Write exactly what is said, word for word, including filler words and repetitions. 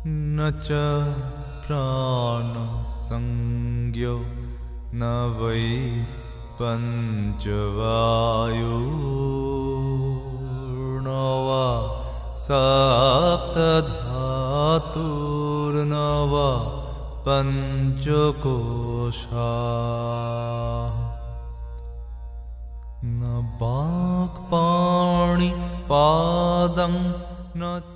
न च प्राणसंज्ञो न वै पञ्चवायुर्न वा सप्तधातुर्न वा पञ्चकोशाः न वाक्पाणिपादं न